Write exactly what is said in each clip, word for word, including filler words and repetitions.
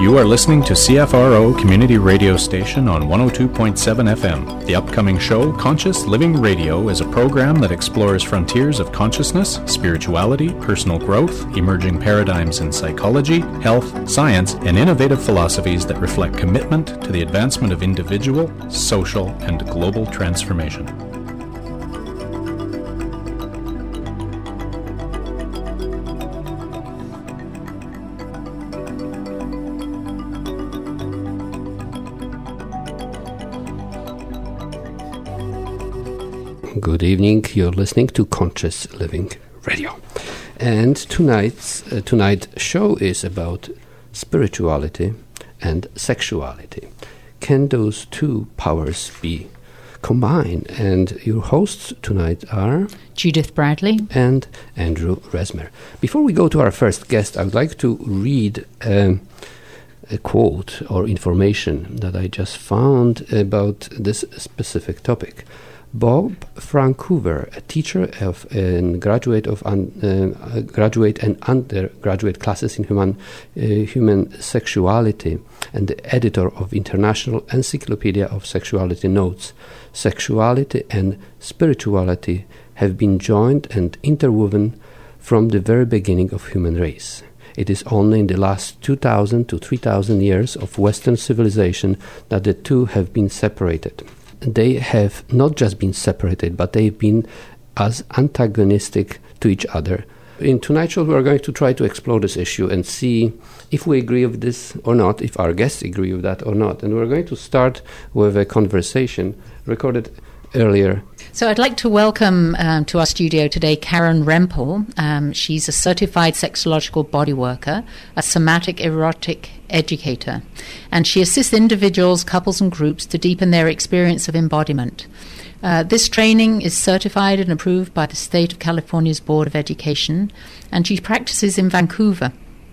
You are listening to C F R O Community Radio Station on one oh two point seven F M. The upcoming show, Conscious Living Radio, is a program that explores frontiers of consciousness, spirituality, personal growth, emerging paradigms in psychology, health, science, and innovative philosophies that reflect commitment to the advancement of individual, social, and global transformation. Good evening. You're listening to Conscious Living Radio, and tonight's uh, tonight's show is about spirituality and sexuality. Can those two powers be combined? And your hosts tonight are Judith Bradley and Andrew Resmer. Before we go to our first guest, I would like to read um, a quote or information that I just found about this specific topic. Bob Francover, a teacher of and graduate of un, uh, graduate and undergraduate classes in human uh, human sexuality, and the editor of International Encyclopedia of Sexuality, notes: sexuality and spirituality have been joined and interwoven from the very beginning of human race. It is only in the last two thousand to three thousand years of Western civilization that the two have been separated. They have not just been separated, but they've been as antagonistic to each other. In tonight's show, we are going to try to explore this issue and see if we agree with this or not, if our guests agree with that or not. And we're going to start with a conversation recorded earlier. So I'd like to welcome um, to our studio today Karen Rempel. Um, she's a certified sexological body worker, a somatic erotic educator, and she assists individuals, couples and groups to deepen their experience of embodiment. Uh, this training is certified and approved by the State of California's Board of Education, and she practices in Vancouver.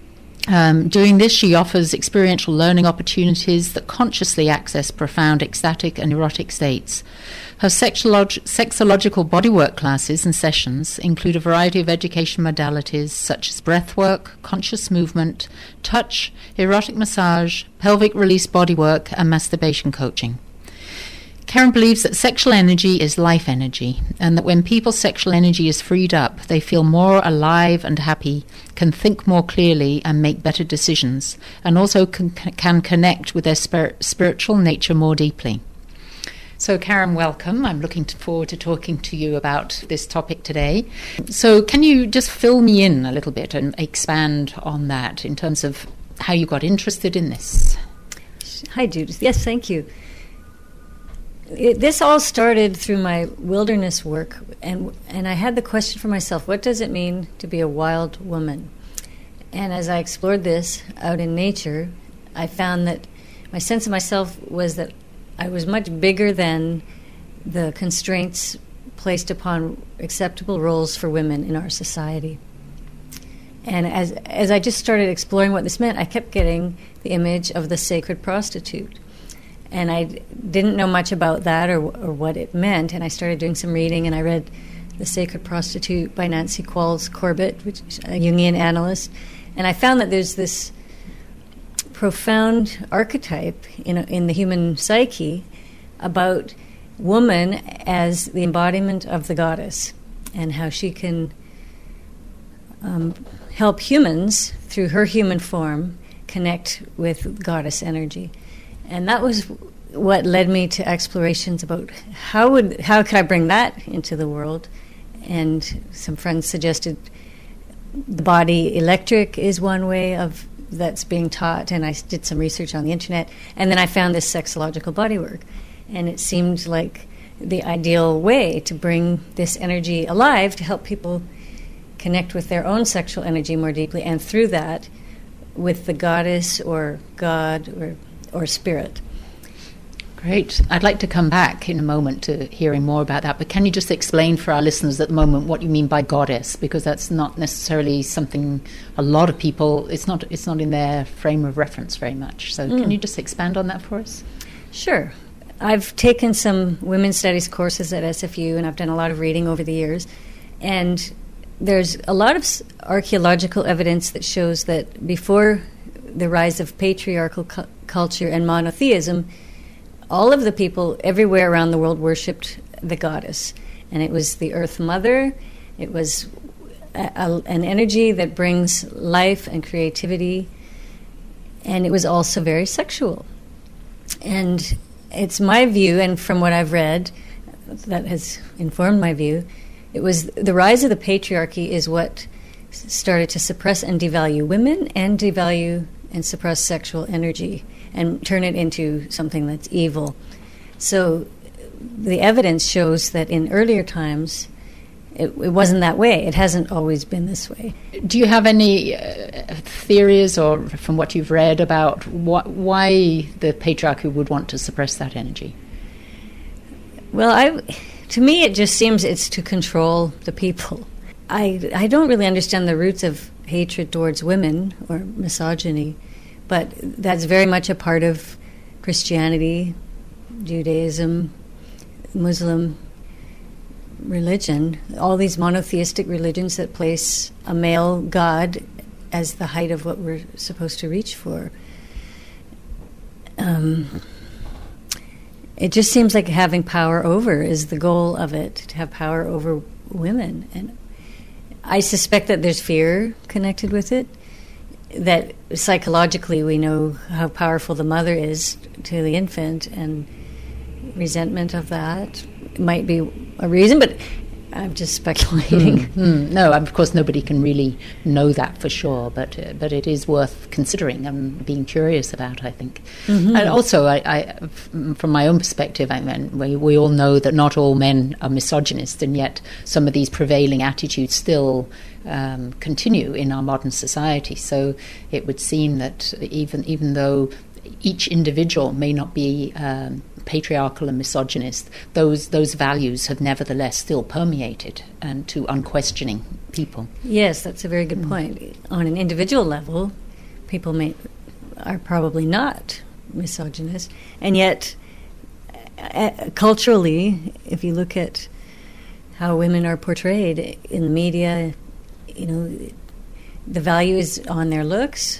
Um, doing this, she offers experiential learning opportunities that consciously access profound ecstatic and erotic states. Her sexolog- sexological bodywork classes and sessions include a variety of education modalities such as breathwork, conscious movement, touch, erotic massage, pelvic release bodywork, and masturbation coaching. Karen believes that sexual energy is life energy, and that when people's sexual energy is freed up, they feel more alive and happy, can think more clearly and make better decisions, and also can, can connect with their spirit, spiritual nature more deeply. So, Karen, welcome. I'm looking forward to talking to you about this topic today. So, can you just fill me in a little bit and expand on that in terms of how you got interested in this? Hi, Judith. Yes, thank you. It, this all started through my wilderness work, and and I had the question for myself, what does it mean to be a wild woman? And as I explored this out in nature, I found that my sense of myself was that I was much bigger than the constraints placed upon acceptable roles for women in our society. And as as I just started exploring what this meant, I kept getting the image of the sacred prostitute. And I didn't know much about that or, or what it meant, and I started doing some reading, and I read The Sacred Prostitute by Nancy Qualls Corbett, which is a Jungian analyst, and I found that there's this profound archetype in, a, in the human psyche about woman as the embodiment of the goddess, and how she can um, help humans, through her human form, connect with goddess energy. And that was what led me to explorations about how would how could I bring that into the world. And some friends suggested the body electric is one way of that's being taught, and I did some research on the internet. And then I found this sexological bodywork, and it seemed like the ideal way to bring this energy alive to help people connect with their own sexual energy more deeply, and through that with the goddess or God or or spirit. Great. I'd like to come back in a moment to hearing more about that, but can you just explain for our listeners at the moment what you mean by goddess, because that's not necessarily something a lot of people, it's not it's not in their frame of reference very much. So mm. can you just expand on that for us? Sure. I've taken some women's studies courses at S F U, and I've done a lot of reading over the years, and there's a lot of archaeological evidence that shows that before the rise of patriarchal cu- culture and monotheism, all of the people everywhere around the world worshipped the goddess. And it was the Earth Mother. It was a, a, an energy that brings life and creativity. And it was also very sexual. And it's my view, and from what I've read, that has informed my view, it was the rise of the patriarchy is what started to suppress and devalue women and devalue and suppress sexual energy and turn it into something that's evil. So the evidence shows that in earlier times it, it wasn't that way. It hasn't always been this way. Do you have any uh, theories, or from what you've read, about wh- why the patriarchy would want to suppress that energy? Well, I, to me, it just seems it's to control the people. I, I don't really understand the roots of hatred towards women or misogyny, but that's very much a part of Christianity, Judaism, Muslim religion, all these monotheistic religions that place a male god as the height of what we're supposed to reach for. Um, it just seems like having power over is the goal of it, to have power over women. And I suspect that there's fear connected with it, that psychologically we know how powerful the mother is to the infant, and resentment of that might be a reason, but I'm just speculating. Mm-hmm. No, of course nobody can really know that for sure, but uh, but it is worth considering and being curious about, I think. Mm-hmm. And also, I, I, f- from my own perspective, I mean, we, we all know that not all men are misogynist, and yet some of these prevailing attitudes still um, continue in our modern society. So it would seem that even even though each individual may not be um, patriarchal and misogynist, those those values have nevertheless still permeated and to unquestioning people. Yes, that's a very good mm. point. On an individual level, people may are probably not misogynist, and yet uh, culturally, if you look at how women are portrayed in the media, you know, the value is on their looks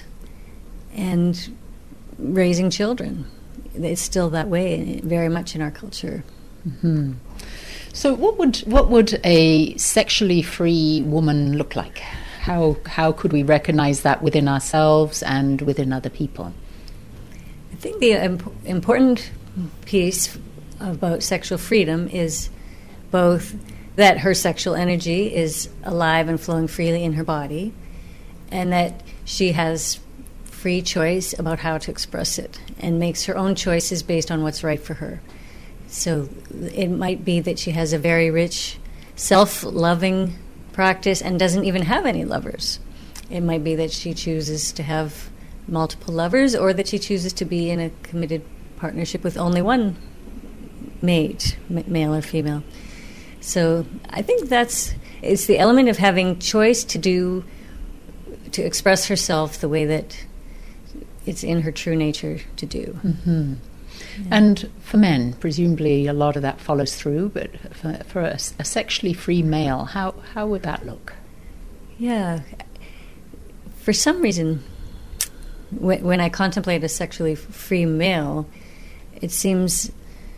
and raising children. It's still that way, very much in our culture. Mm-hmm. So, what would what would a sexually free woman look like? How how could we recognize that within ourselves and within other people? I think the imp- important piece about sexual freedom is both that her sexual energy is alive and flowing freely in her body, and that she has free choice about how to express it and makes her own choices based on what's right for her. So it might be that she has a very rich self-loving practice and doesn't even have any lovers. It might be that she chooses to have multiple lovers, or that she chooses to be in a committed partnership with only one mate, m- male or female. So I think that's, it's the element of having choice to do, to express herself the way that it's in her true nature to do. Mm-hmm. Yeah. And for men, presumably a lot of that follows through, but for, for a, a sexually free male, how, how would that look? Yeah. For some reason, when, when I contemplate a sexually free male, it seems,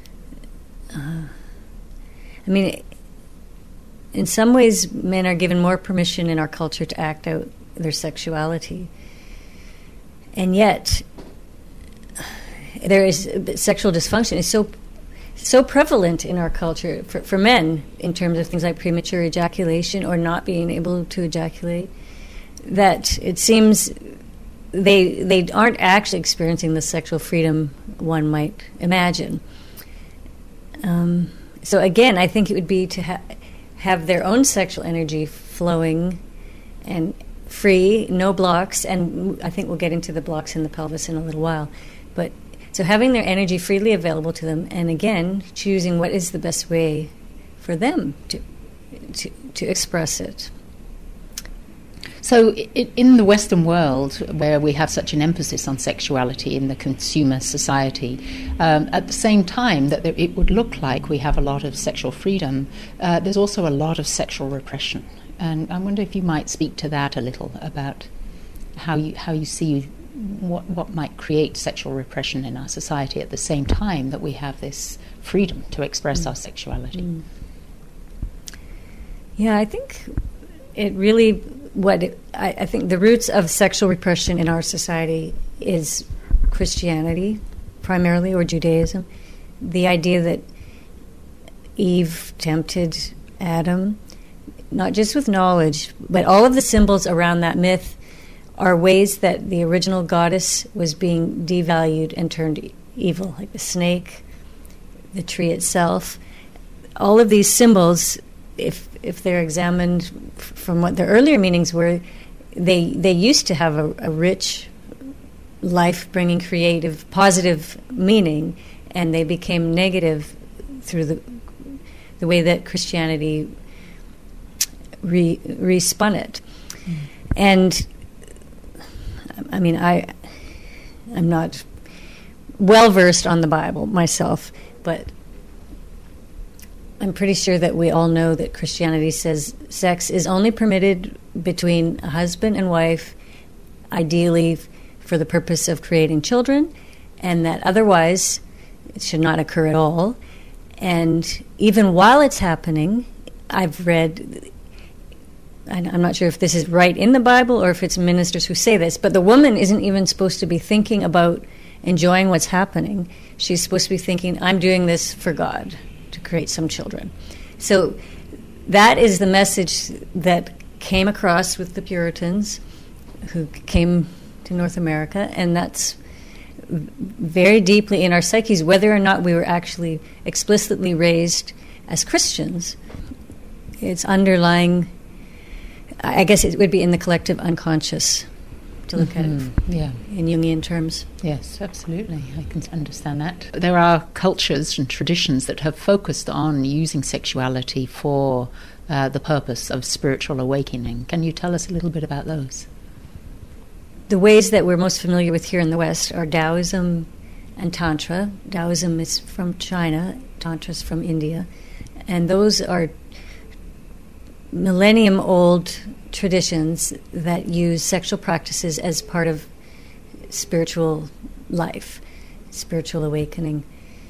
uh, I mean, in some ways, men are given more permission in our culture to act out their sexuality. And yet, there is sexual dysfunction is so so prevalent in our culture for, for men in terms of things like premature ejaculation or not being able to ejaculate, that it seems they they aren't actually experiencing the sexual freedom one might imagine. Um, so again, I think it would be to ha- have their own sexual energy flowing and free, no blocks, and I think we'll get into the blocks in the pelvis in a little while. But so having their energy freely available to them, and again, choosing what is the best way for them to to, to express it. So I- in the Western world, where we have such an emphasis on sexuality in the consumer society, um, at the same time that there, it would look like we have a lot of sexual freedom, uh, there's also a lot of sexual repression. And I wonder if you might speak to that a little, about how you how you see what what might create sexual repression in our society at the same time that we have this freedom to express mm. our sexuality. Mm. Yeah, I think it really, what it, I, I think the roots of sexual repression in our society is Christianity, primarily, or Judaism. The idea that Eve tempted Adam, not just with knowledge, but all of the symbols around that myth are ways that the original goddess was being devalued and turned evil, like the snake, the tree itself. All of these symbols, if if they're examined f- from what their earlier meanings were, they they used to have a, a rich, life-bringing, creative, positive meaning, and they became negative through the the way that Christianity re, respun it. Mm. And I mean, I I'm not well versed on the Bible myself, but I'm pretty sure that we all know that Christianity says sex is only permitted between a husband and wife, ideally f- for the purpose of creating children, and that otherwise it should not occur at all. And even while it's happening, I've read, I'm not sure if this is right in the Bible or if it's ministers who say this, but the woman isn't even supposed to be thinking about enjoying what's happening. She's supposed to be thinking, I'm doing this for God, to create some children. So that is the message that came across with the Puritans who came to North America, and that's very deeply in our psyches, whether or not we were actually explicitly raised as Christians. It's underlying, I guess it would be in the collective unconscious to look mm-hmm. at it yeah. in Jungian terms. Yes, absolutely. I can understand that. There are cultures and traditions that have focused on using sexuality for uh, the purpose of spiritual awakening. Can you tell us a little bit about those? The ways that we're most familiar with here in the West are Taoism and Tantra. Taoism is from China, Tantra is from India. And those are millennium-old traditions that use sexual practices as part of spiritual life, spiritual awakening.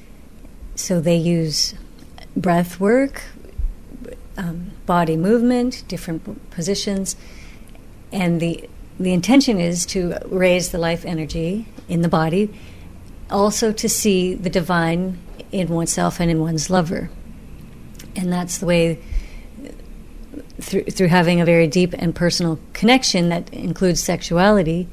So they use breath work, um, body movement, different positions, and the the intention is to raise the life energy in the body, also to see the divine in oneself and in one's lover. And that's the way, through, through having a very deep and personal connection that includes sexuality,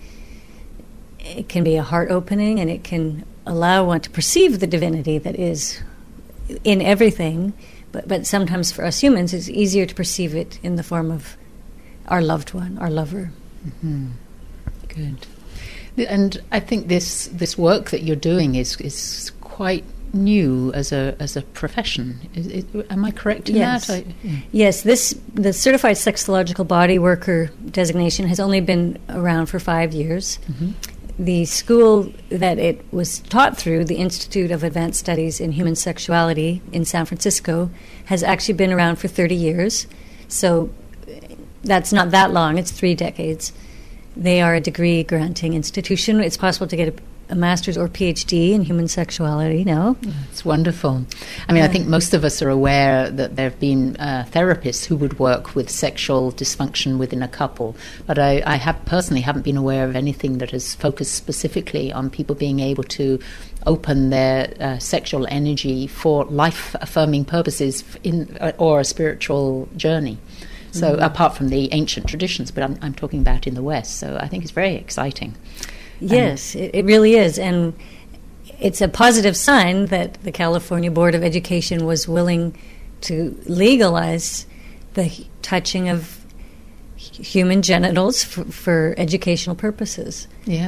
it can be a heart opening, and it can allow one to perceive the divinity that is in everything. But, but sometimes for us humans, it's easier to perceive it in the form of our loved one, our lover. Mm-hmm. Good. And I think this this work that you're doing is is quite new as a as a profession. Is, is, am I correct in yes. that? I, yeah. Yes. This the certified sexological body worker designation has only been around for five years. Mm-hmm. The school that it was taught through, the Institute of Advanced Studies in Human Sexuality in San Francisco, has actually been around for thirty years. So that's not that long. It's three decades. They are a degree-granting institution. It's possible to get a, a master's or PhD in human sexuality now. It's wonderful. I mean, yeah. I think most of us are aware that there have been uh, therapists who would work with sexual dysfunction within a couple, but I, I have personally haven't been aware of anything that has focused specifically on people being able to open their uh, sexual energy for life-affirming purposes in uh, or a spiritual journey. So mm-hmm. apart from the ancient traditions, but I'm, I'm talking about in the West. So I think it's very exciting. Yes, um, it, it really is. And it's a positive sign that the California Board of Education was willing to legalize the touching of human genitals for, for educational purposes. Yeah.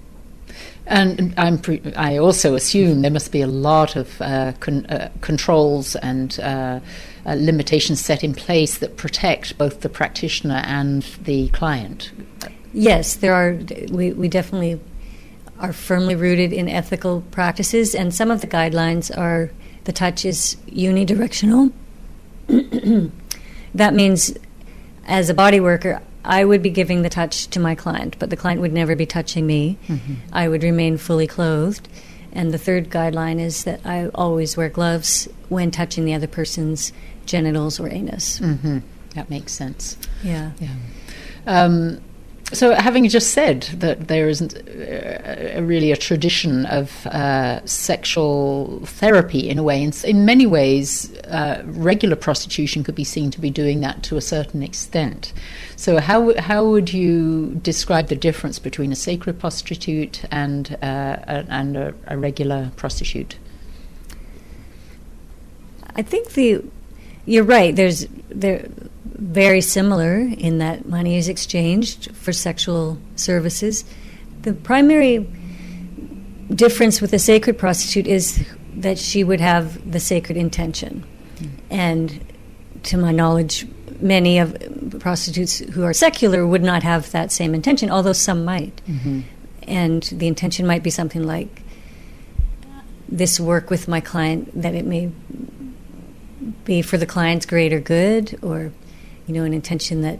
And I'm pre- I also assume there must be a lot of uh, con- uh, controls and uh, uh, limitations set in place that protect both the practitioner and the client. Yes, there are. We, we definitely are firmly rooted in ethical practices, and some of the guidelines are the touch is unidirectional. That means, as a body worker, I would be giving the touch to my client, but the client would never be touching me. Mm-hmm. I would remain fully clothed. And the third guideline is that I always wear gloves when touching the other person's genitals or anus. Mm-hmm. That makes sense. Yeah. Yeah. Um, so having just said that there isn't uh, really a tradition of uh, sexual therapy in a way, in, in many ways uh, regular prostitution could be seen to be doing that to a certain extent. So how how would you describe the difference between a sacred prostitute and uh, a, and a, a regular prostitute? I think the you're right. There's they're very similar in that money is exchanged for sexual services. The primary difference with a sacred prostitute is that she would have the sacred intention. Mm. And to my knowledge, many of prostitutes who are secular would not have that same intention, although some might. Mm-hmm. And the intention might be something like this work with my client, that it may be for the client's greater good, or, you know, an intention that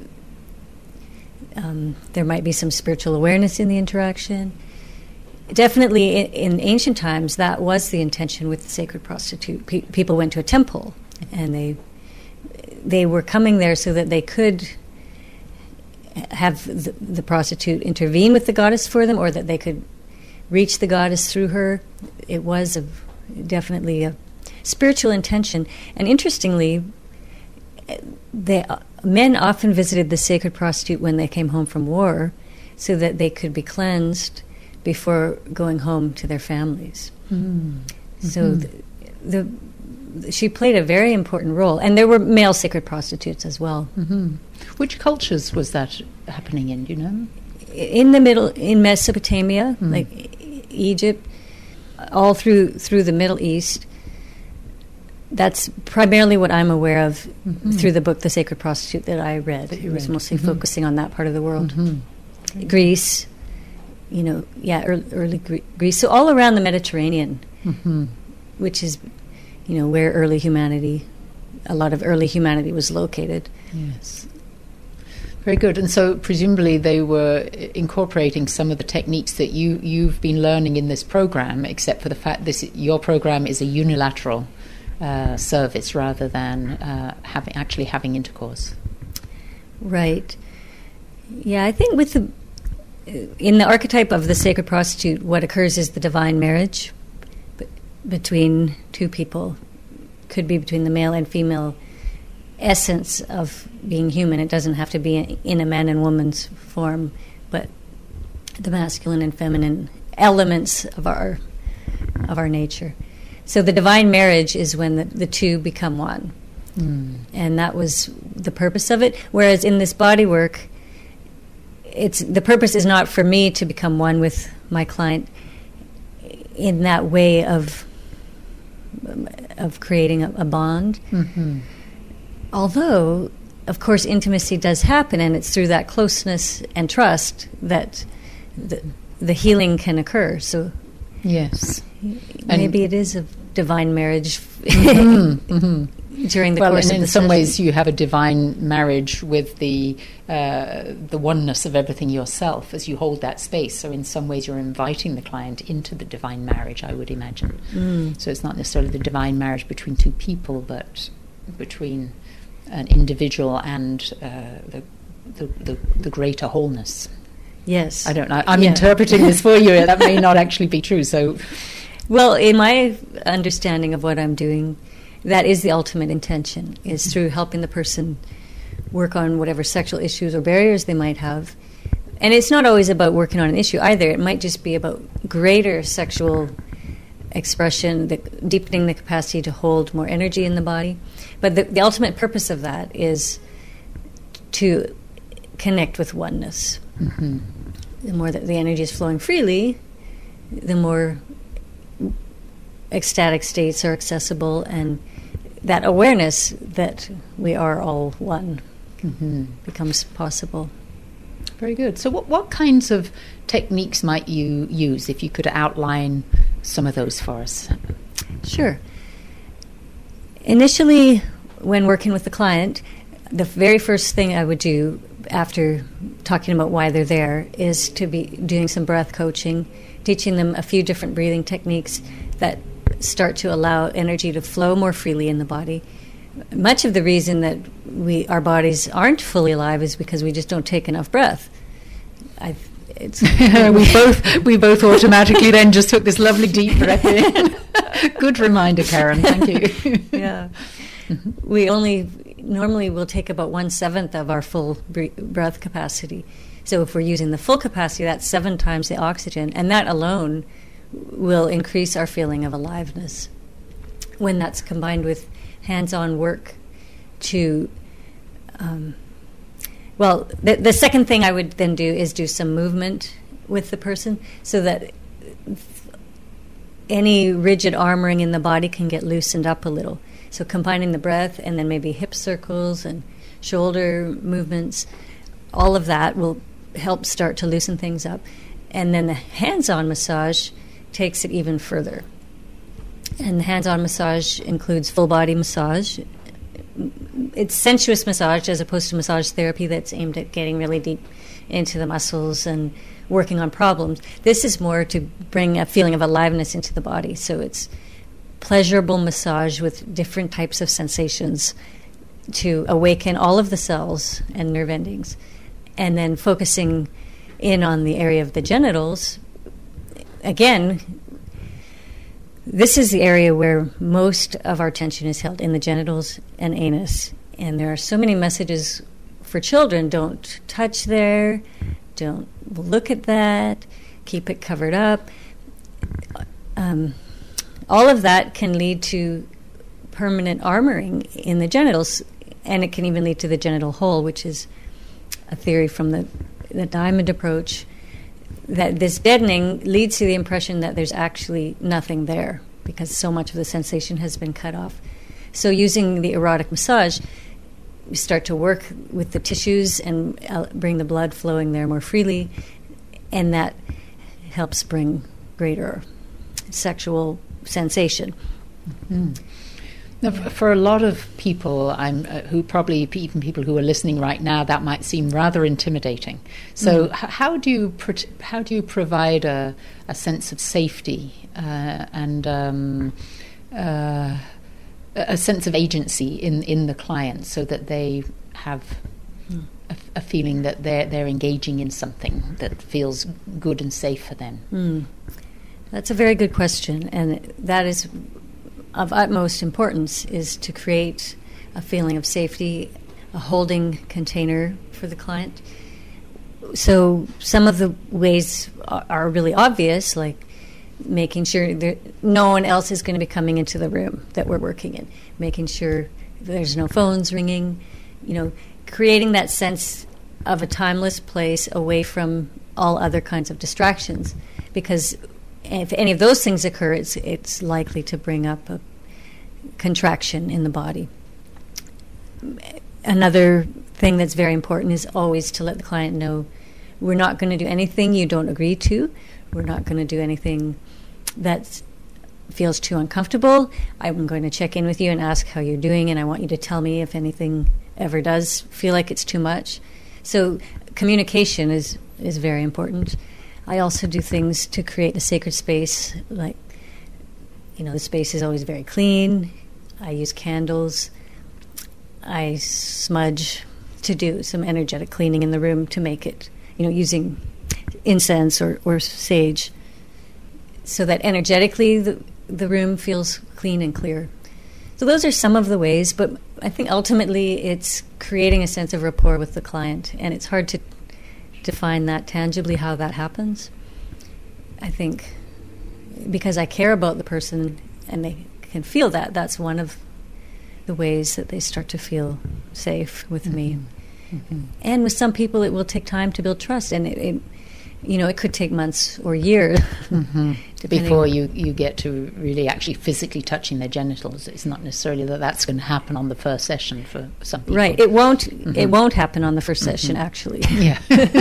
um, there might be some spiritual awareness in the interaction. Definitely in, in ancient times, that was the intention with the sacred prostitute. Pe- people went to a temple, and they they were coming there so that they could have the, the prostitute intervene with the goddess for them, or that they could reach the goddess through her. It was a, definitely a spiritual intention. And interestingly, they, uh, men often visited the sacred prostitute when they came home from war, so that they could be cleansed before going home to their families. Mm. So mm-hmm. the, the, she played a very important role. And there were male sacred prostitutes as well. Mm-hmm. Which cultures was that happening in, do you know? In the middle, in Mesopotamia, mm. like Egypt, all through through the Middle East. That's primarily what I'm aware of mm-hmm. through the book The Sacred Prostitute that I read. That it was read. mostly mm-hmm. focusing on that part of the world. Mm-hmm. Greece, you know, yeah, early, early Gre- Greece. So all around the Mediterranean, mm-hmm. which is, you know, where early humanity, a lot of early humanity was located. Yes. Very good. And so presumably they were incorporating some of the techniques that you, you've been learning in this program, except for the fact this your program is a unilateral uh, service rather than uh, having actually having intercourse. Right. Yeah, I think with the in the archetype of the sacred prostitute, what occurs is the divine marriage b- between two people. Could be between the male and female essence of being human. It doesn't have to be in a man and woman's form, but the masculine and feminine elements of our of our nature. So the divine marriage is when the, the two become one. Mm. And that was the purpose of it. Whereas in this body work, it's the purpose is not for me to become one with my client in that way of of creating a, a bond. Mm-hmm. Although, of course, intimacy does happen, and it's through that closeness and trust that the, the healing can occur. So, yes, maybe and it is a divine marriage mm-hmm, mm-hmm. during the well, course and of the in some session. ways, you have a divine marriage with the uh, the oneness of everything yourself as you hold that space. So, in some ways, you're inviting the client into the divine marriage, I would imagine. Mm. So, it's not necessarily the divine marriage between two people, but between an individual and uh, the, the, the the greater wholeness. Yes, I don't know. I'm yeah. interpreting this for you. That may not actually be true. So, well, in my understanding of what I'm doing, that is the ultimate intention: is mm-hmm. through helping the person work on whatever sexual issues or barriers they might have. And it's not always about working on an issue either. It might just be about greater sexual expression, the, deepening the capacity to hold more energy in the body. But the, the ultimate purpose of that is to connect with oneness. Mm-hmm. The more that the energy is flowing freely, the more ecstatic states are accessible, and that awareness that we are all one mm-hmm. becomes possible. Very good. So what, what kinds of techniques might you use, if you could outline some of those for us? Sure. Initially, when working with the client, the very first thing I would do after talking about why they're there, is to be doing some breath coaching, teaching them a few different breathing techniques that start to allow energy to flow more freely in the body. Much of the reason that we our bodies aren't fully alive is because we just don't take enough breath. I've, it's we both we both automatically then just took this lovely deep breath in. Good reminder, Karen. Thank you. Yeah, mm-hmm. We only normally will take about one seventh of our full breath capacity. So if we're using the full capacity, that's seven times the oxygen, and that alone will increase our feeling of aliveness. When that's combined with hands-on work to, um, well, the, the second thing I would then do is do some movement with the person so that any rigid armoring in the body can get loosened up a little. So combining the breath and then maybe hip circles and shoulder movements, all of that will help start to loosen things up. And then the hands-on massage takes it even further. And the hands-on massage includes full-body massage. It's sensuous massage as opposed to massage therapy that's aimed at getting really deep into the muscles and working on problems. This is more to bring a feeling of aliveness into the body. So it's pleasurable massage with different types of sensations to awaken all of the cells and nerve endings. And then focusing in on the area of the genitals, again, this is the area where most of our tension is held, in the genitals and anus. And there are so many messages for children: don't touch there, don't look at that, keep it covered up. Um, all of that can lead to permanent armoring in the genitals, and it can even lead to the genital hole, which is a theory from the, the diamond approach, that this deadening leads to the impression that there's actually nothing there because so much of the sensation has been cut off. So using the erotic massage, we start to work with the tissues and uh, bring the blood flowing there more freely, and that helps bring greater sexual sensation. Mm-hmm. Now, for a lot of people, I'm, uh, who probably even people who are listening right now, that might seem rather intimidating. So, mm. h- how do you pro- how do you provide a, a sense of safety uh, and um, uh, a sense of agency in, in the client, so that they have mm. a, a feeling that they're they're engaging in something that feels good and safe for them? Mm. That's a very good question, and that is of utmost importance, is to create a feeling of safety, a holding container for the client. So some of the ways are, are really obvious, like making sure that no one else is going to be coming into the room that we're working in, making sure there's no phones ringing, you know, creating that sense of a timeless place away from all other kinds of distractions, because if any of those things occur, it's it's likely to bring up a contraction in the body. Another thing that's very important is always to let the client know we're not going to do anything you don't agree to. We're not going to do anything that feels too uncomfortable. I'm going to check in with you and ask how you're doing, and I want you to tell me if anything ever does feel like it's too much. So communication is, is very important. I also do things to create a sacred space, like, you know, the space is always very clean. I use candles. I smudge to do some energetic cleaning in the room to make it, you know, using incense or, or sage, so that energetically the, the room feels clean and clear. So those are some of the ways, but I think ultimately it's creating a sense of rapport with the client, and it's hard to define that tangibly, how that happens. I think because I care about the person and they can feel that, that's one of the ways that they start to feel safe with mm-hmm. me. Mm-hmm. And with some people, it will take time to build trust, and it, it you know, it could take months or years mm-hmm. before you, you get to really actually physically touching their genitals. It's not necessarily that that's going to happen on the first session for some people. Right. It won't. Mm-hmm. It won't happen on the first mm-hmm. session. Actually. Yeah.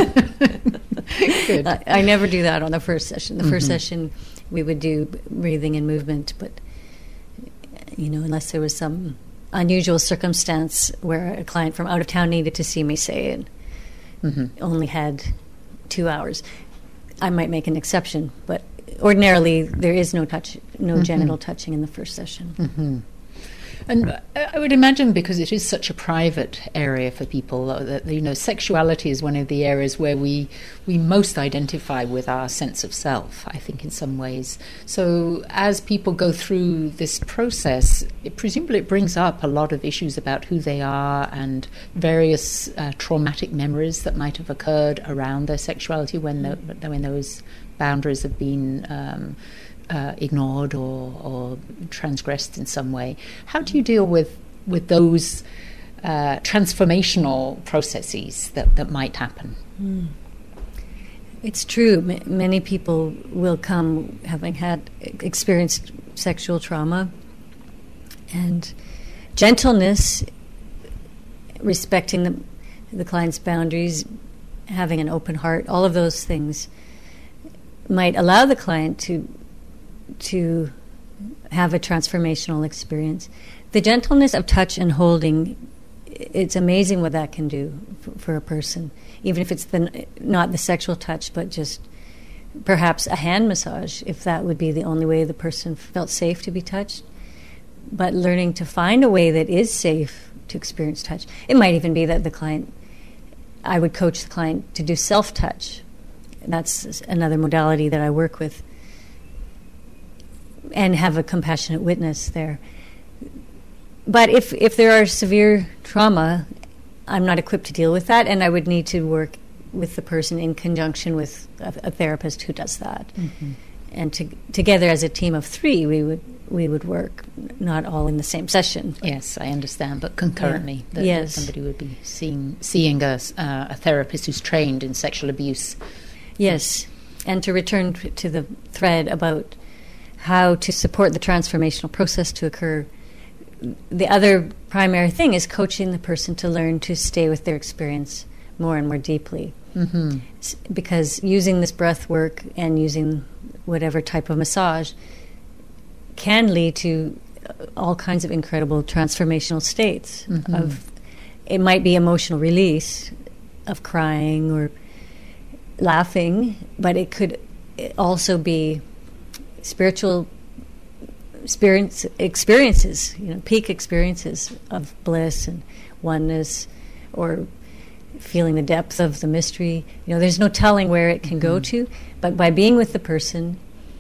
Good. I, I never do that on the first session. The mm-hmm. first session, we would do breathing and movement, but you know, unless there was some unusual circumstance where a client from out of town needed to see me, say, and mm-hmm. only had two hours. I might make an exception, but ordinarily there is no touch, no mm-hmm. genital touching in the first session. Mm-hmm. And I would imagine, because it is such a private area for people, that, you know, sexuality is one of the areas where we we most identify with our sense of self, I think, in some ways. So as people go through this process, it, presumably it brings up a lot of issues about who they are and various uh, traumatic memories that might have occurred around their sexuality when, the, when those boundaries have been um, Uh, ignored or, or transgressed in some way. How do you deal with with those uh, transformational processes that, that might happen? Mm. It's true. M- many people will come having had experienced sexual trauma, and gentleness, respecting the the client's boundaries, having an open heart, all of those things might allow the client to to have a transformational experience. The gentleness of touch and holding, it's amazing what that can do for, for a person, even if it's the, not the sexual touch, but just perhaps a hand massage, if that would be the only way the person felt safe to be touched. But learning to find a way that is safe to experience touch. It might even be that the client, I would coach the client to do self-touch. That's another modality that I work with, and have a compassionate witness there. But if if there are severe trauma, I'm not equipped to deal with that, and I would need to work with the person in conjunction with a, a therapist who does that. Mm-hmm. And to, together as a team of three, we would we would work, not all in the same session. Yes, I understand, but concurrently, yeah. that, yes. that somebody would be seeing seeing a, uh, a therapist who's trained in sexual abuse. Yes, and to return to the thread about how to support the transformational process to occur. The other primary thing is coaching the person to learn to stay with their experience more and more deeply. Mm-hmm. Because using this breath work and using whatever type of massage can lead to all kinds of incredible transformational states. Mm-hmm. Of it might be emotional release of crying or laughing, but it could also be spiritual experience, experiences, you know, peak experiences of bliss and oneness, or feeling the depth of the mystery. You know, there's no telling where it can mm-hmm. go to, but by being with the person,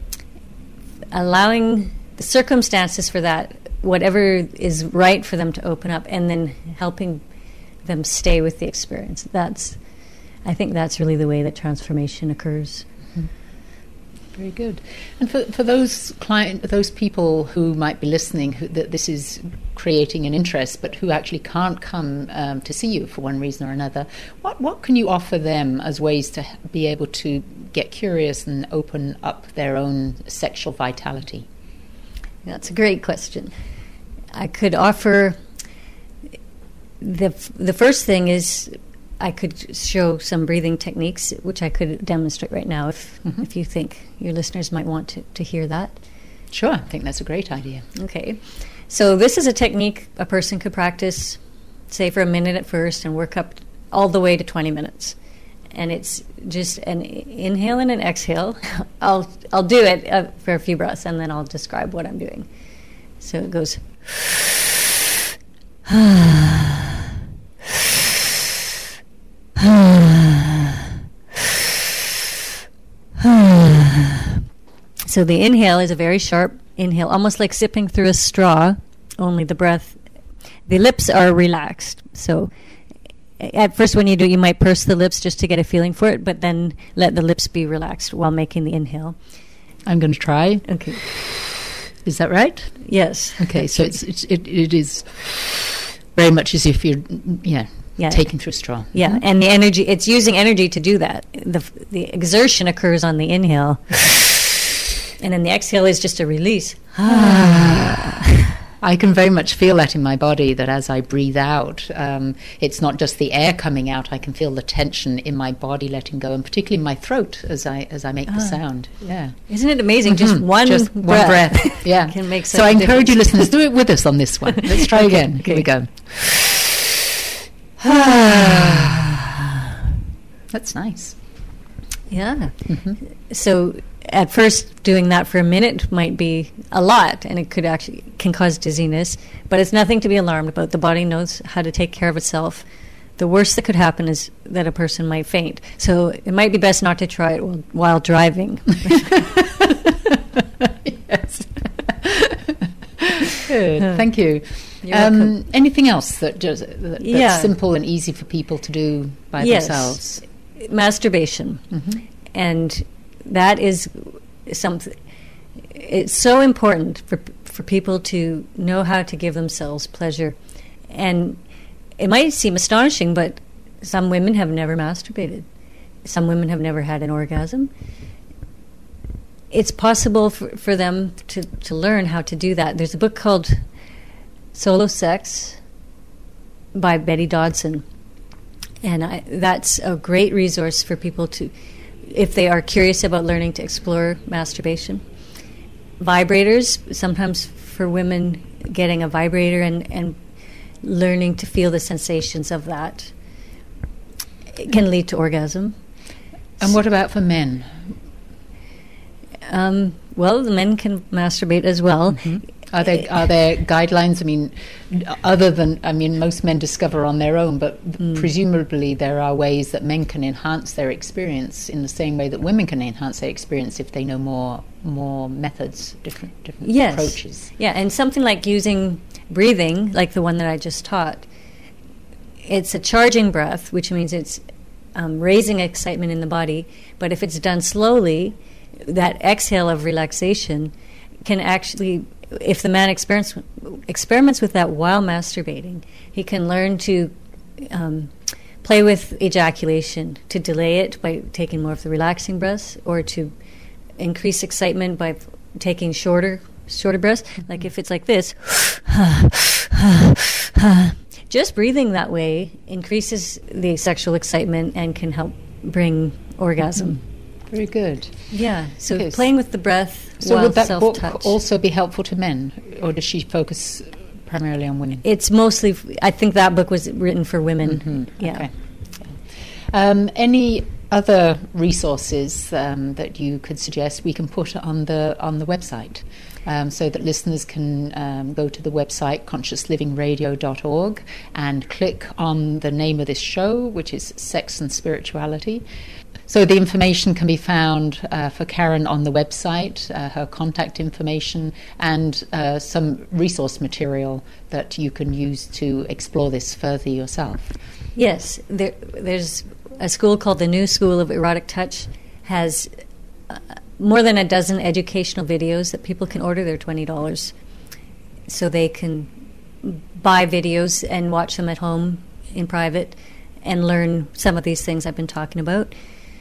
allowing the circumstances for that, whatever is right for them to open up, and then helping them stay with the experience. That's, I think that's really the way that transformation occurs. Mm-hmm. Very good. And for for those client, those people who might be listening, who, that this is creating an interest, but who actually can't come um, to see you for one reason or another, what what can you offer them as ways to be able to get curious and open up their own sexual vitality? That's a great question. I could offer the the first thing is, I could show some breathing techniques, which I could demonstrate right now if mm-hmm. if you think your listeners might want to, to hear that. Sure, I think that's a great idea. Okay. So this is a technique a person could practice, say, for a minute at first and work up all the way to twenty minutes. And it's just an inhale and an exhale. I'll I'll do it uh, for a few breaths, and then I'll describe what I'm doing. So it goes... So the inhale is a very sharp inhale, almost like sipping through a straw, only the breath, the lips are relaxed. So at first when you do it, you might purse the lips just to get a feeling for it, but then let the lips be relaxed while making the inhale. I'm going to try. Okay. Is that right? Yes. Okay, so it's, it's it, it is very much as if you're, yeah, yeah. taking through a straw. Yeah, mm-hmm. And the energy, it's using energy to do that. The the exertion occurs on the inhale. And then the exhale is just a release. I can very much feel that in my body, that as I breathe out, um, it's not just the air coming out. I can feel the tension in my body letting go, and particularly in my throat as I as I make ah. the sound. Yeah, isn't it amazing? Mm-hmm. Just one just breath. one breath. Yeah, can make such so I a encourage difference. you, listeners, do it with us on this one. Let's try again. Okay. Here we go. That's nice. Yeah. Mm-hmm. So at first, doing that for a minute might be a lot, and it could actually can cause dizziness. But it's nothing to be alarmed about. The body knows how to take care of itself. The worst that could happen is that a person might faint. So it might be best not to try it while, while driving. Yes. Good. Thank you. You're Um, welcome. anything else that just that, that's Yeah. simple and easy for people to do by Yes. themselves? Masturbation. Mm-hmm. And that is something. It's so important for for people to know how to give themselves pleasure. And it might seem astonishing, but some women have never masturbated. Some women have never had an orgasm. It's possible for, for them to, to learn how to do that. There's a book called Solo Sex by Betty Dodson. And I, that's a great resource for people to, if they are curious about learning to explore masturbation. Vibrators, sometimes for women, getting a vibrator and, and learning to feel the sensations of that, it can lead to orgasm. And what about for men? Um, well, the men can masturbate as well. Mm-hmm. Are there are there guidelines? I mean, other than I mean, most men discover on their own, but Mm. presumably there are ways that men can enhance their experience in the same way that women can enhance their experience if they know more more methods, different different Yes. approaches. Yeah, and something like using breathing, like the one that I just taught, it's a charging breath, which means it's um, raising excitement in the body. But if it's done slowly, that exhale of relaxation can actually, if the man experiments, experiments with that while masturbating, he can learn to um, play with ejaculation, to delay it by taking more of the relaxing breaths, or to increase excitement by f- taking shorter shorter breaths. Like if it's like this, just breathing that way increases the sexual excitement and can help bring orgasm. Very good. Yeah, so Okay. playing with the breath So while would that book self-touch. also be helpful to men, or does she focus primarily on women? It's mostly, I think that book was written for women. Mhm. Yeah. Okay. Um, any other resources um, that you could suggest we can put on the on the website, um, so that listeners can um, go to the website conscious living radio dot org and click on the name of this show, which is Sex and Spirituality. So the information can be found uh, for Karen on the website, uh, her contact information, and uh, some resource material that you can use to explore this further yourself. Yes, there, there's a school called the New School of Erotic Touch, has uh, more than a dozen educational videos that people can order. They're twenty dollars. So they can buy videos and watch them at home in private and learn some of these things I've been talking about.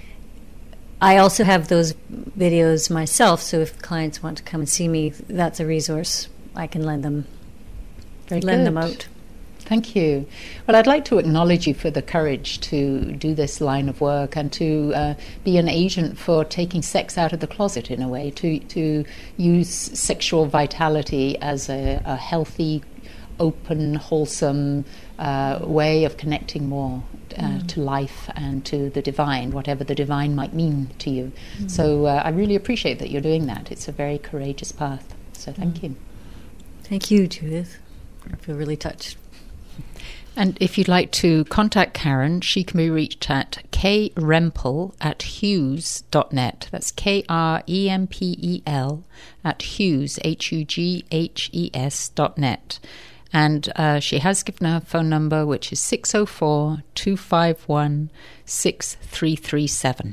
I also have those videos myself, so if clients want to come and see me, that's a resource I can lend them, Very lend good. them out. Thank you. Well, I'd like to acknowledge you for the courage to do this line of work and to uh, be an agent for taking sex out of the closet in a way, to to use sexual vitality as a, a healthy, open, wholesome uh, way of connecting more uh, mm. to life and to the divine, whatever the divine might mean to you. Mm. So uh, I really appreciate that you're doing that. It's a very courageous path. So thank mm. you. Thank you, Judith. I feel really touched. And if you'd like to contact Karen, she can be reached at krempel at hughes dot net. That's K R E M P E L at Hughes, H U G H E S dot net. And uh, she has given her phone number, which is six oh four, two five one, six three three seven.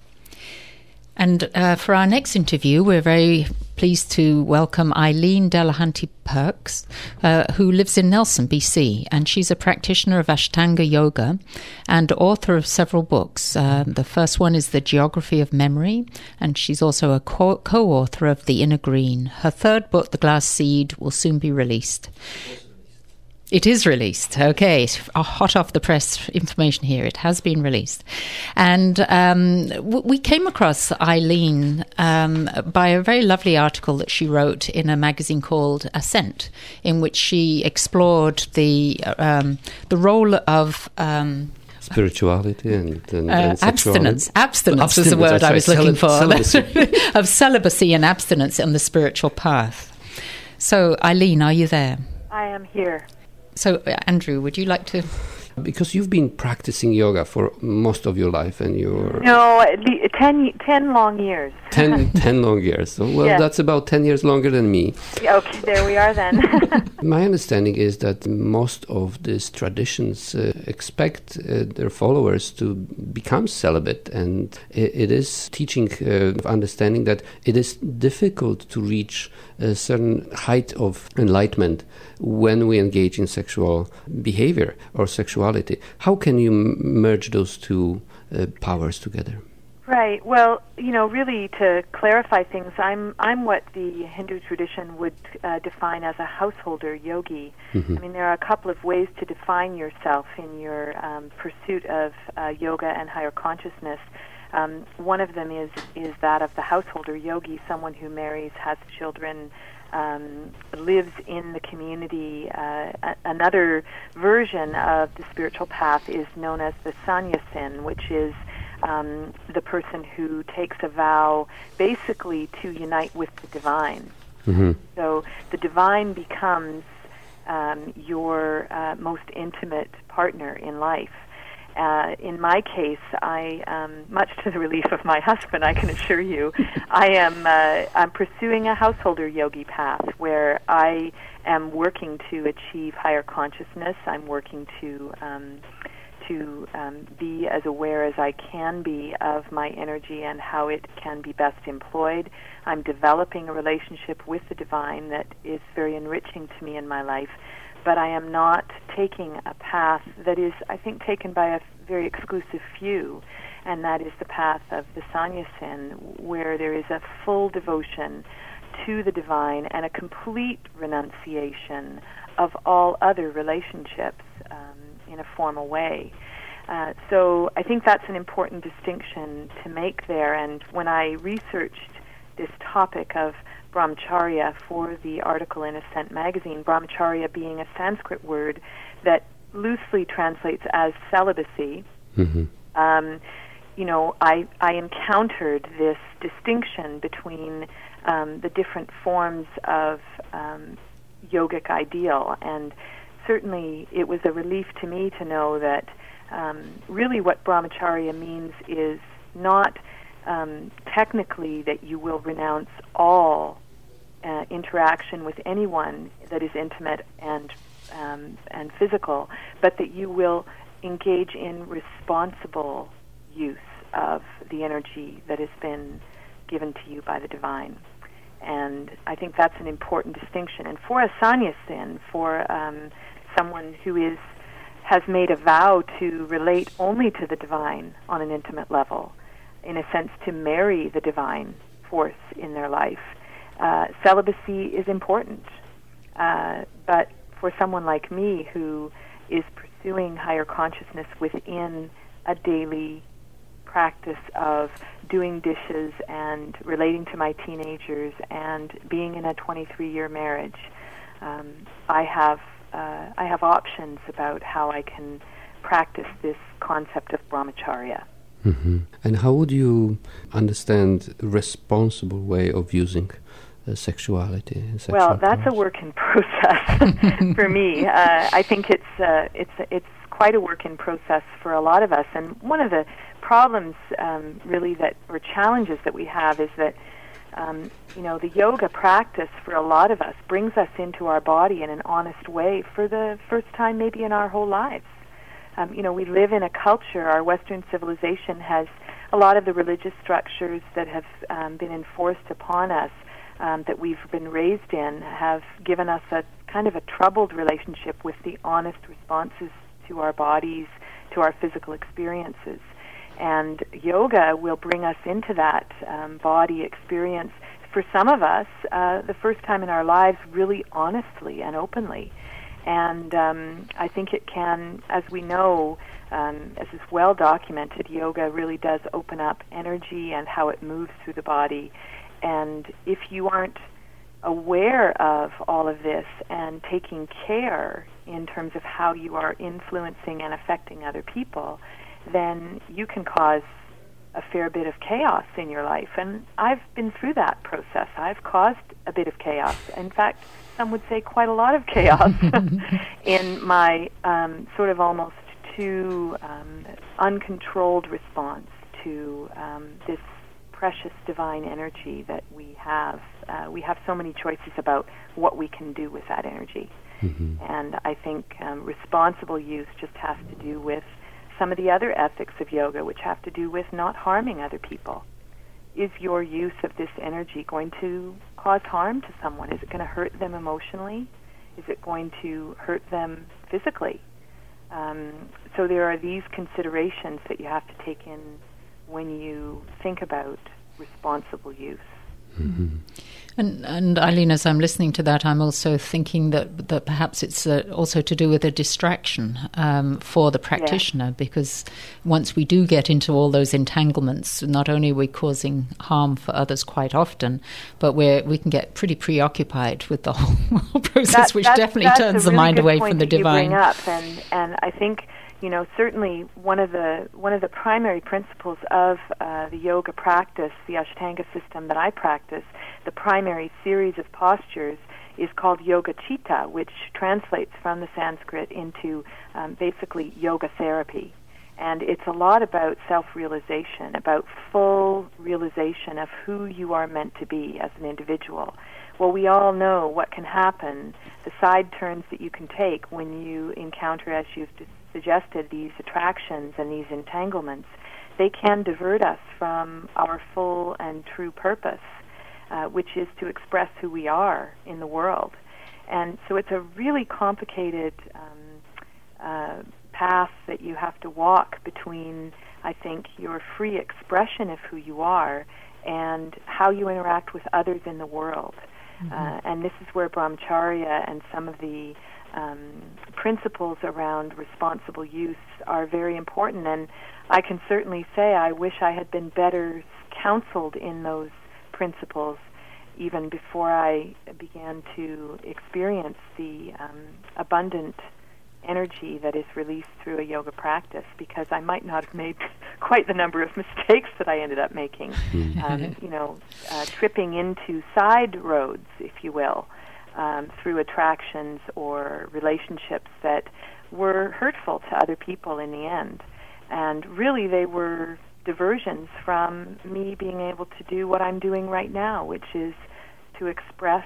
And uh, for our next interview, we're very pleased to welcome Eileen Delahanty Perks, uh, who lives in Nelson, B C, and she's a practitioner of Ashtanga Yoga and author of several books. Uh, the first one is The Geography of Memory, and she's also a co- co-author of The Inner Green. Her third book, The Glass Seed, will soon be released. It is released. Okay, hot off the press information here. It has been released. And um, w- we came across Eileen um, by a very lovely article that she wrote in a magazine called Ascent, in which she explored the um, the role of um, spirituality and, and, uh, and abstinence. Abstinence, abstinence was the word I was right. looking Cel- for. celibacy. Of celibacy and abstinence on the spiritual path. So, Eileen, are you there? I am here. So, uh, Andrew, would you like to... Because you've been practicing yoga for most of your life, and you're no at least ten, ten long years. ten, ten long years. So, well, yes. That's about ten years longer than me. Okay, there we are then. My understanding is that most of these traditions uh, expect uh, their followers to become celibate, and it, it is teaching uh, understanding that it is difficult to reach a certain height of enlightenment when we engage in sexual behavior or sexuality. How can you m- merge those two uh, powers together? Right. Well, you know, really to clarify things, I'm I'm what the Hindu tradition would uh, define as a householder yogi. Mm-hmm. I mean, there are a couple of ways to define yourself in your um, pursuit of uh, yoga and higher consciousness. Um, one of them is is that of the householder yogi, someone who marries, has children, um, lives in the community. Uh, a- another version of the spiritual path is known as the sannyasin, which is Um, the person who takes a vow basically to unite with the divine. Mm-hmm. So the divine becomes um, your uh, most intimate partner in life. Uh, in my case, I, um, much to the relief of my husband, I can assure you, I am uh, I'm pursuing a householder yogi path where I am working to achieve higher consciousness. I'm working to um, to um, be as aware as I can be of my energy and how it can be best employed. I'm developing a relationship with the divine that is very enriching to me in my life, but I am not taking a path that is, I think, taken by a very exclusive few, and that is the path of the sannyasin, where there is a full devotion to the divine and a complete renunciation of all other relationships um, in a formal way. Uh, so I think that's an important distinction to make there. And when I researched this topic of brahmacharya for the article in Ascent magazine, brahmacharya being a Sanskrit word that loosely translates as celibacy, mm-hmm. um, you know, I, I encountered this distinction between um, the different forms of um, yogic ideal, and certainly it was a relief to me to know that um, really what brahmacharya means is not um, technically that you will renounce all uh, interaction with anyone that is intimate and um, and physical, but that you will engage in responsible use of the energy that has been given to you by the divine. And I think that's an important distinction. And for a sannyasin, for um, someone who is has made a vow to relate only to the divine on an intimate level, in a sense to marry the divine force in their life, uh, celibacy is important. Uh, but for someone like me who is pursuing higher consciousness within a daily practice of doing dishes and relating to my teenagers and being in a twenty-three-year marriage, um, I have uh, I have options about how I can practice this concept of brahmacharya. Mm-hmm. And how would you understand a responsible way of using uh, sexuality? And sexual Well, that's powers? a work in process for me. Uh, I think it's uh, it's it's quite a work in process for a lot of us. And one of the problems, um, really, that or challenges that we have is that um, you know the yoga practice for a lot of us brings us into our body in an honest way for the first time, maybe in our whole lives. Um, you know, we live in a culture. Our Western civilization has a lot of the religious structures that have um, been enforced upon us, um, that we've been raised in, have given us a kind of a troubled relationship with the honest responses to our bodies, to our physical experiences. And yoga will bring us into that um, body experience, for some of us, uh, the first time in our lives, really honestly and openly. And um, I think it can, as we know, um, as is well documented, yoga really does open up energy and how it moves through the body. And if you aren't aware of all of this and taking care in terms of how you are influencing and affecting other people, then you can cause a fair bit of chaos in your life. And I've been through that process. I've caused a bit of chaos. In fact, some would say quite a lot of chaos in my um, sort of almost too um, uncontrolled response to um, this precious divine energy that we have. Uh, we have so many choices about what we can do with that energy. Mm-hmm. And I think um, responsible use just has to do with some of the other ethics of yoga, which have to do with not harming other people. Is your use of this energy going to cause harm to someone? Is it going to hurt them emotionally? Is it going to hurt them physically? Um, so there are these considerations that you have to take in when you think about responsible use. Mm-hmm. And, and Eileen, as I'm listening to that, I'm also thinking that, that perhaps it's uh, also to do with a distraction um, for the practitioner, yeah. because once we do get into all those entanglements, not only are we causing harm for others quite often, but we're, we can get pretty preoccupied with the whole process, that, which that's, definitely that's turns really the mind away from the divine. You bring up, and, and I think, you know, certainly one of the one of the primary principles of uh, the yoga practice, the Ashtanga system that I practice, the primary series of postures is called Yoga Chitta, which translates from the Sanskrit into um, basically yoga therapy. And it's a lot about self-realization, about full realization of who you are meant to be as an individual. Well, we all know what can happen, the side turns that you can take when you encounter, as you've just suggested, these attractions and these entanglements. They can divert us from our full and true purpose, uh, which is to express who we are in the world. And so it's a really complicated um, uh, path that you have to walk between, I think, your free expression of who you are and how you interact with others in the world. Mm-hmm. Uh, and this is where brahmacharya and some of the um, principles around responsible use are very important. And I can certainly say I wish I had been better counseled in those principles even before I began to experience the um, abundant energy that is released through a yoga practice, because I might not have made quite the number of mistakes that I ended up making, um, you know, uh, tripping into side roads, if you will, um, through attractions or relationships that were hurtful to other people in the end. And really they were diversions from me being able to do what I'm doing right now, which is to express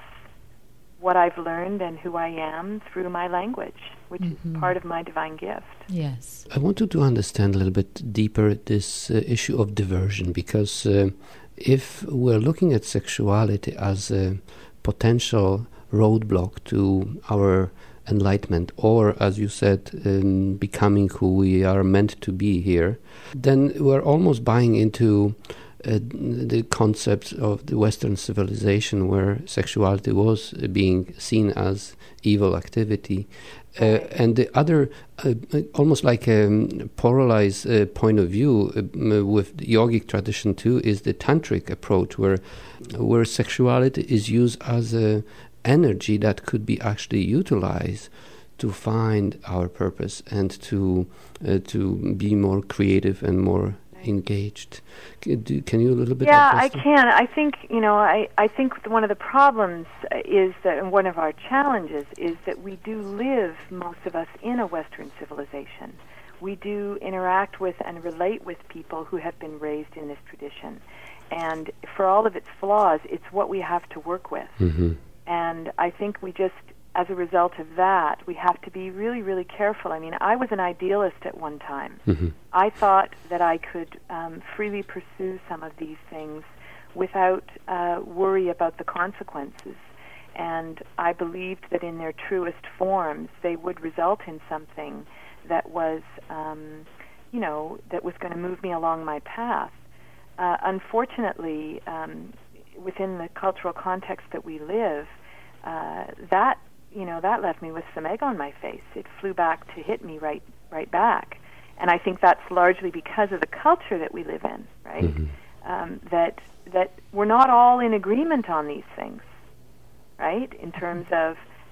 what I've learned and who I am through my language, which mm-hmm. is part of my divine gift. Yes. I wanted to understand a little bit deeper this uh, issue of diversion, because uh, if we're looking at sexuality as a potential roadblock to our enlightenment, or, as you said, um, becoming who we are meant to be here, then we're almost buying into Uh, the concept of the Western civilization, where sexuality was uh, being seen as evil activity. Uh, and the other, uh, almost like a um, polarized uh, point of view uh, with the yogic tradition too, is the tantric approach, where where sexuality is used as a energy that could be actually utilized to find our purpose and to uh, to be more creative and more engaged. Can you a little bit? Yeah, I can. I think, you know, I, I think one of the problems is that, and one of our challenges is that we do live, most of us, in a Western civilization. We do interact with and relate with people who have been raised in this tradition. And for all of its flaws, it's what we have to work with. Mm-hmm. And I think we just, as a result of that, we have to be really, really careful. I mean, I was an idealist at one time. Mm-hmm. I thought that I could um, freely pursue some of these things without uh, worry about the consequences. And I believed that in their truest forms, they would result in something that was, um, you know, that was going to move me along my path. Uh, unfortunately, um, within the cultural context that we live, uh, that you know, that left me with some egg on my face. It flew back to hit me right right back. And I think that's largely because of the culture that we live in, right? Mm-hmm. Um, that that we're not all in agreement on these things, right? In terms of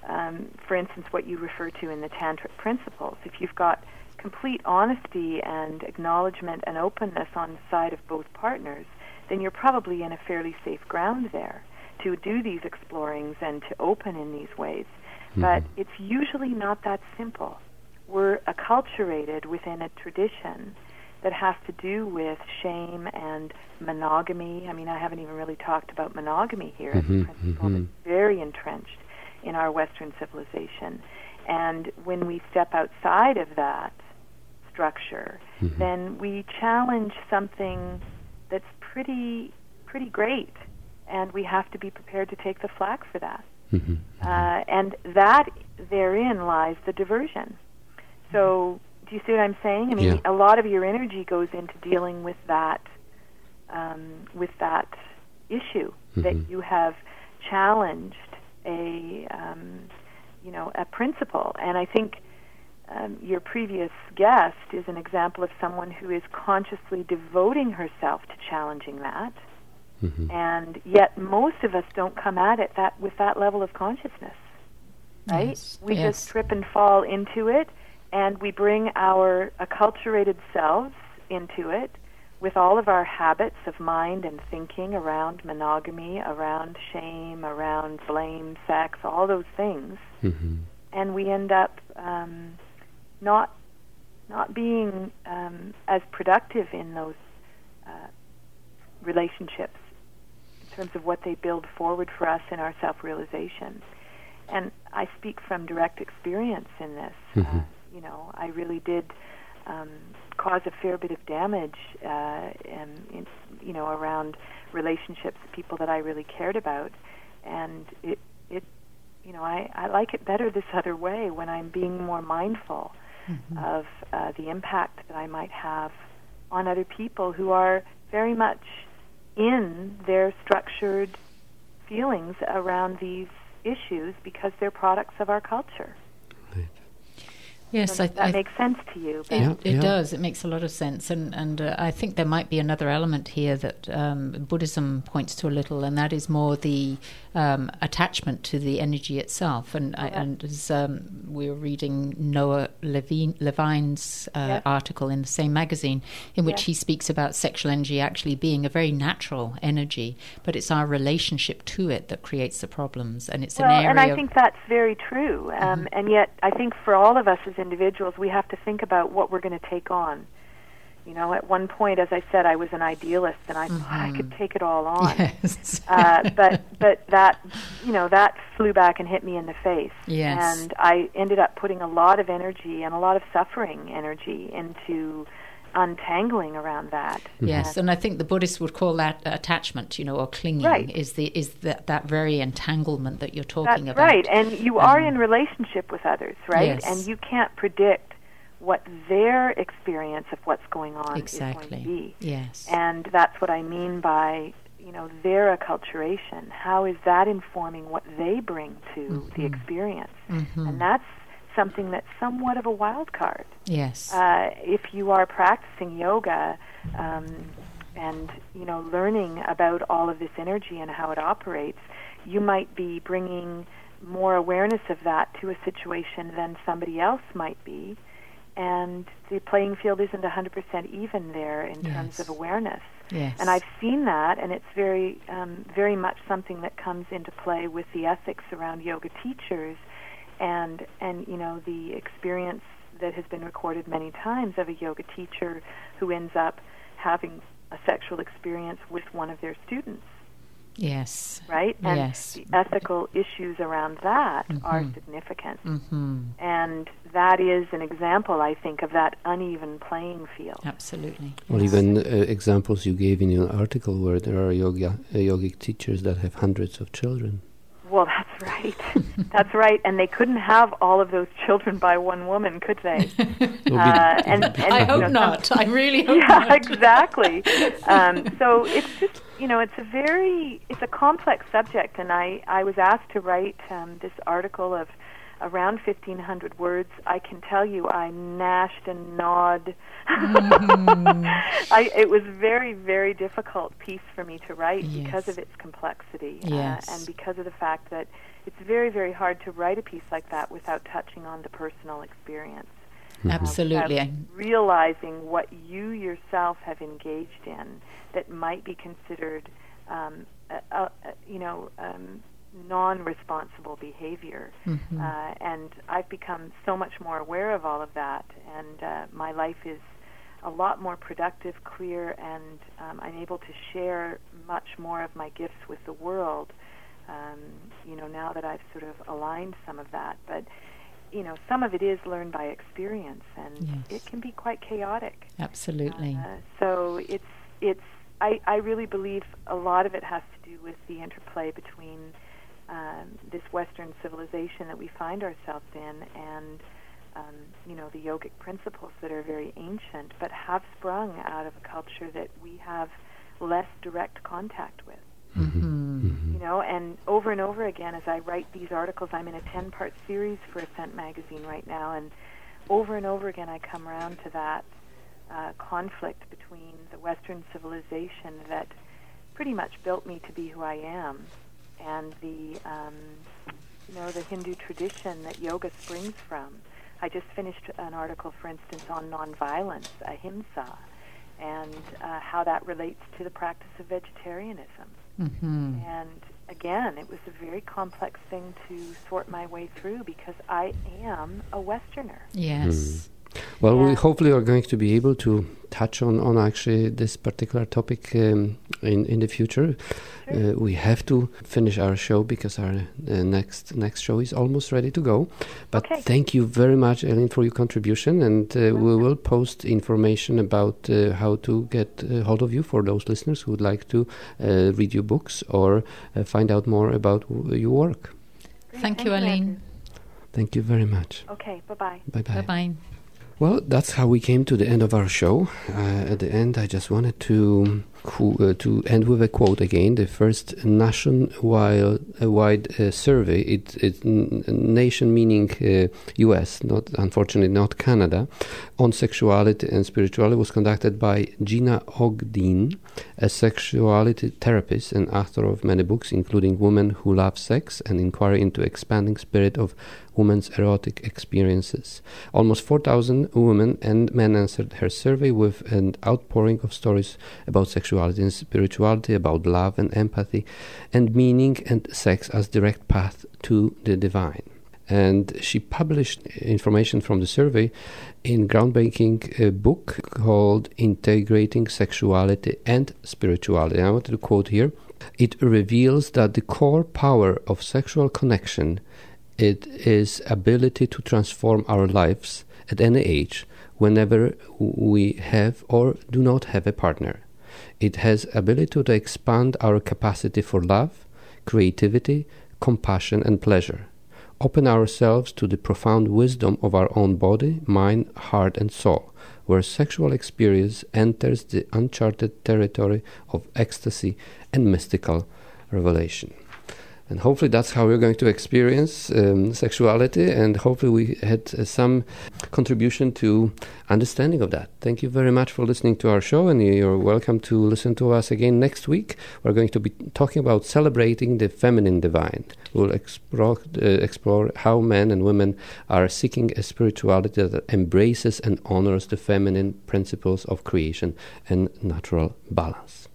um, for instance, what you refer to in the Tantric principles. If you've got complete honesty and acknowledgement and openness on the side of both partners, then you're probably in a fairly safe ground there to do these explorings and to open in these ways. Mm-hmm. But it's usually not that simple. We're acculturated within a tradition that has to do with shame and monogamy. I mean, I haven't even really talked about monogamy here mm-hmm, as a principle mm-hmm. that's very entrenched in our Western civilization. And when we step outside of that structure, mm-hmm. then we challenge something that's pretty pretty great, and we have to be prepared to take the flak for that. Mm-hmm. Uh, and that, therein lies the diversion. So, do you see what I'm saying? I mean, yeah. a lot of your energy goes into dealing with that, um, with that issue mm-hmm. that you have challenged a, um, you know, a principle. And I think um, your previous guest is an example of someone who is consciously devoting herself to challenging that. Mm-hmm. And yet, most of us don't come at it that with that level of consciousness, right? Yes. We yes. just trip and fall into it. And we bring our acculturated selves into it with all of our habits of mind and thinking around monogamy, around shame, around blame, sex, all those things. Mm-hmm. And we end up um, not not being um, as productive in those uh, relationships in terms of what they build forward for us in our self-realization. And I speak from direct experience in this. Mm-hmm. Uh, You know, I really did um, cause a fair bit of damage, uh, and in, you know, around relationships, people that I really cared about, and it, it, you know, I, I like it better this other way when I'm being more mindful mm-hmm. of uh, the impact that I might have on other people who are very much in their structured feelings around these issues because they're products of our culture. Yes, so I, that I, makes sense to you. It, yeah, it yeah. does. It makes a lot of sense, and and uh, I think there might be another element here that um, Buddhism points to a little, and that is more the um, attachment to the energy itself. And I, and as um, we were reading Noah Levine, Levine's uh, yes. article in the same magazine, in which yes. he speaks about sexual energy actually being a very natural energy, but it's our relationship to it that creates the problems, and it's well, an area. And I think that's very true. Um, mm-hmm. And yet, I think for all of us as individuals, we have to think about what we're going to take on. You know, at one point, as I said, I was an idealist, and I mm-hmm. thought I could take it all on. Yes. uh, but but that, you know, that flew back and hit me in the face. Yes. And I ended up putting a lot of energy and a lot of suffering energy into untangling around that. Yes, and I think the Buddhists would call that attachment, you know, or clinging. Right. Is the is that that very entanglement that you're talking That's about. Right, and you um, are in relationship with others, right? Yes. And you can't predict what their experience of what's going on exactly. is going to be. Yes. And that's what I mean by, you know, their acculturation. How is that informing what they bring to mm-hmm. the experience? Mm-hmm. And that's something that's somewhat of a wild card. Yes. Uh, if you are practicing yoga um, and, you know, learning about all of this energy and how it operates, you might be bringing more awareness of that to a situation than somebody else might be. And the playing field isn't one hundred percent even there in yes. terms of awareness. Yes. And I've seen that, and it's very, um, very much something that comes into play with the ethics around yoga teachers, and and you know the experience that has been recorded many times of a yoga teacher who ends up having a sexual experience with one of their students. Yes. Right? And yes. the ethical issues around that mm-hmm. are significant. Mm-hmm. And that is an example, I think, of that uneven playing field. Absolutely. Or yes. even uh, examples you gave in your article where there are yoga uh, yogic teachers that have hundreds of children. Well, that's right. That's right. And they couldn't have all of those children by one woman, could they? uh, and, and I hope know, not. Some, I really hope yeah, not. exactly. Um, so it's just, you know, it's a very, it's a complex subject. And I, I was asked to write um, this article of around fifteen hundred words. I can tell you I gnashed and gnawed. Mm-hmm. I, it was a very, very difficult piece for me to write Yes. because of its complexity Yes. uh, and because of the fact that it's very, very hard to write a piece like that without touching on the personal experience. Absolutely. Uh, realizing what you yourself have engaged in that might be considered, um, a, a, a, you know, um, non-responsible behavior. Mhm. Uh, and I've become so much more aware of all of that, and uh, my life is a lot more productive, clear, and um, I'm able to share much more of my gifts with the world, um, you know, now that I've sort of aligned some of that. But you know, some of it is learned by experience, and Yes. it can be quite chaotic. Absolutely. Uh, so it's it's. I, I really believe a lot of it has to do with the interplay between um, this Western civilization that we find ourselves in, and um, you know, the yogic principles that are very ancient, but have sprung out of a culture that we have less direct contact with. Mm-hmm. You know, and over and over again, as I write these articles, I'm in a ten-part series for Ascent magazine right now, and over and over again I come around to that uh, conflict between the Western civilization that pretty much built me to be who I am, and the, um, you know, the Hindu tradition that yoga springs from. I just finished an article, for instance, on nonviolence, ahimsa, and uh, how that relates to the practice of vegetarianism. Mm-hmm. And again, it was a very complex thing to sort my way through because I am a Westerner. Yes. Well, we Yeah. hopefully are going to be able to touch on, on actually this particular topic um, in in the future. Sure. Uh, we have to finish our show because our uh, next next show is almost ready to go. But Okay. thank you very much, Ellen, for your contribution, and uh, we will post information about uh, how to get uh, hold of you for those listeners who would like to uh, read your books or uh, find out more about w- your work. Great. Thank you, Aline. Andrew. Thank you very much. Okay, bye-bye. Bye bye. Bye-bye. Well, that's how we came to the end of our show. Uh, at the end, I just wanted to uh, to end with a quote again. The first nationwide uh, wide uh, survey, it, it n- nation meaning uh, U S, not unfortunately not Canada, on sexuality and spirituality was conducted by Gina Ogden, a sexuality therapist and author of many books, including Women Who Love Sex and Inquiry into Expanding Spirit of Women's Erotic Experiences. Almost four thousand women and men answered her survey with an outpouring of stories about sexuality and spirituality, about love and empathy, and meaning and sex as direct path to the divine. And she published information from the survey in groundbreaking uh, book called Integrating Sexuality and Spirituality. And I wanted to quote here. It reveals that the core power of sexual connection, it is ability to transform our lives at any age, whenever we have or do not have a partner. It has ability to expand our capacity for love, creativity, compassion, and pleasure. Open ourselves to the profound wisdom of our own body, mind, heart, and soul, where sexual experience enters the uncharted territory of ecstasy and mystical revelation. And hopefully that's how we're going to experience um, sexuality, and hopefully we had uh, some contribution to understanding of that. Thank you very much for listening to our show, and you're welcome to listen to us again next week. We're going to be talking about celebrating the feminine divine. We'll explore, uh, explore how men and women are seeking a spirituality that embraces and honors the feminine principles of creation and natural balance.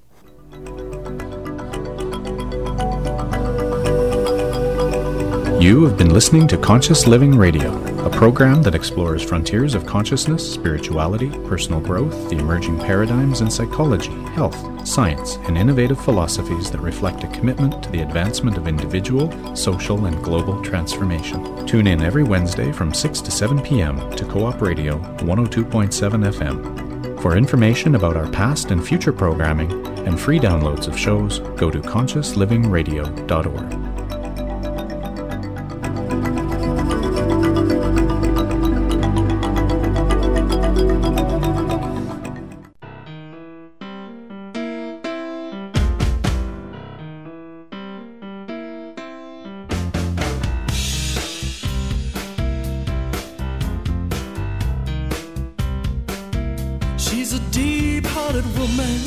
You have been listening to Conscious Living Radio, a program that explores frontiers of consciousness, spirituality, personal growth, the emerging paradigms in psychology, health, science, and innovative philosophies that reflect a commitment to the advancement of individual, social, and global transformation. Tune in every Wednesday from six to seven p.m. to Co-op Radio one oh two point seven F M. For information about our past and future programming and free downloads of shows, go to conscious living radio dot org. She's a deep-hearted woman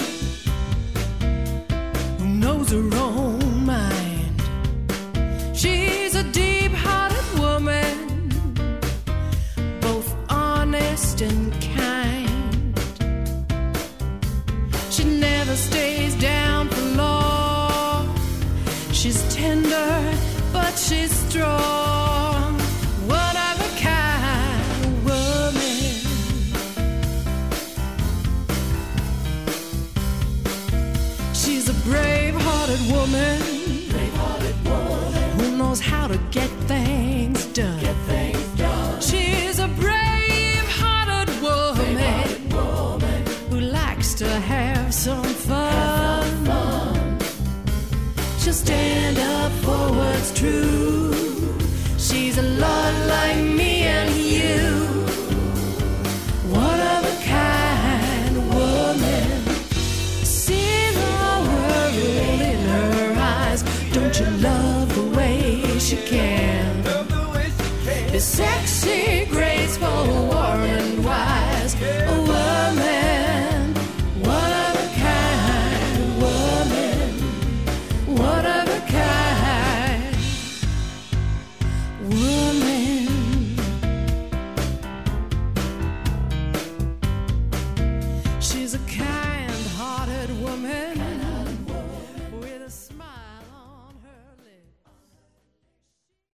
who knows her own mind. She's a deep-hearted woman, both honest and kind. She never stays down for long. She's tender, but she's strong. One of a kind woman. She's a brave-hearted woman, brave-hearted woman who knows how to get things done. Get things done. She's a brave-hearted woman, brave-hearted woman who likes to have some fun. Have some fun. She'll stand up for what's true. She's a lot like me and you. One of a kind woman. See the world in her eyes. Don't you love the way she can? Be sexy, great.